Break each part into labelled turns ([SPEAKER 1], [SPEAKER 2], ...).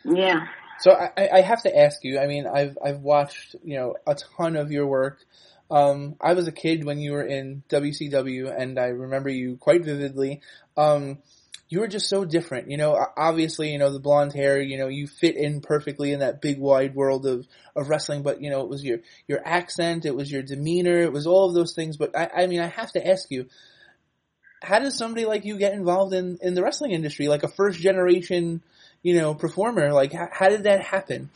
[SPEAKER 1] Yeah.
[SPEAKER 2] So I have to ask you, I mean, I've watched, a ton of your work. I was a kid when you were in WCW, and I remember you quite vividly. You were just so different, obviously, the blonde hair, you fit in perfectly in that big wide world of wrestling, but, it was your accent, it was your demeanor, it was all of those things. But I mean, I have to ask you, how does somebody like you get involved in the wrestling industry, like a first generation, performer? Like, how did that happen?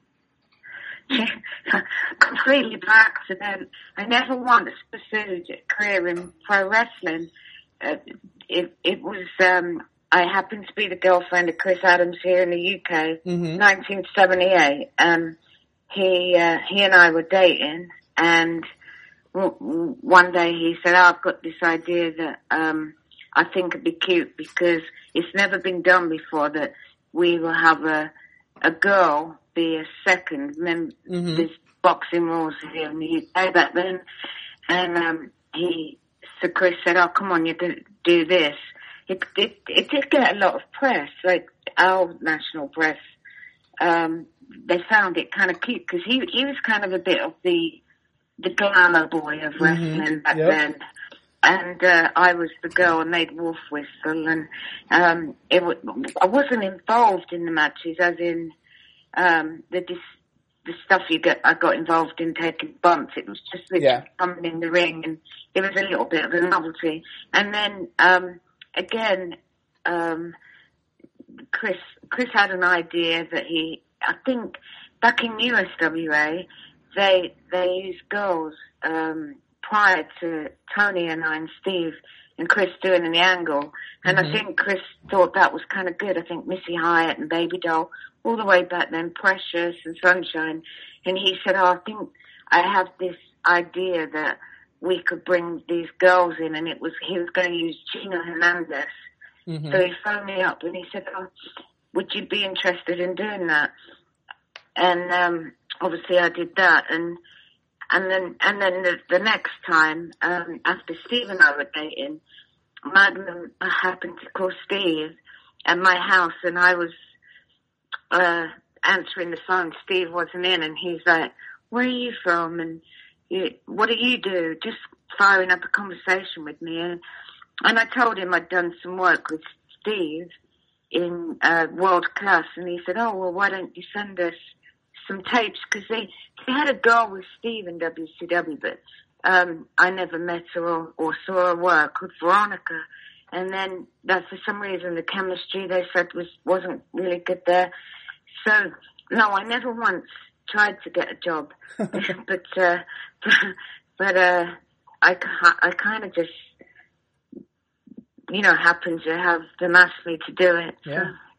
[SPEAKER 1] Completely by accident. I never wanted to pursue a career in pro wrestling. It was, I happened to be the girlfriend of Chris Adams here in the UK, 1978. He and I were dating, and one day he said, I've got this idea that, I think it'd be cute because it's never been done before that we will have a girl be a second. And then there's boxing rules here in the UK back then. And, so Chris said, oh, come on, you can do this. It did get a lot of press, like our national press. They found it kind of cute because he was kind of a bit of the glamour boy of wrestling back then. And I was the girl, and they'd wolf whistle, and I wasn't involved in the matches, as in the stuff I got involved in taking bumps. It was just literally coming in the ring, and it was a little bit of a novelty. And then again, Chris had an idea that I think back in USWA, they used girls prior to Tony and I and Steve and Chris doing the angle. And I think Chris thought that was kind of good. I think Missy Hyatt and Baby Doll, all the way back then, Precious and Sunshine. And he said, I think I have this idea that we could bring these girls in, and he was going to use Gina Hernandez. So he phoned me up and he said, would you be interested in doing that? And obviously I did that, and then the next time, after Steve and I were dating, Magnum happened to call Steve at my house, and I was answering the phone. Steve wasn't in, and he's like, where are you from? And what do you do? Just firing up a conversation with me. And I told him I'd done some work with Steve in World Class, and he said, oh, well, why don't you send us some tapes? Because they had a girl with Steve in WCW, but I never met her or saw her work with Veronica. And then that for some reason the chemistry they said wasn't really good there. So no, I never once tried to get a job, but I kind of just happened to have them ask me to do it.
[SPEAKER 2] Yeah.
[SPEAKER 1] So.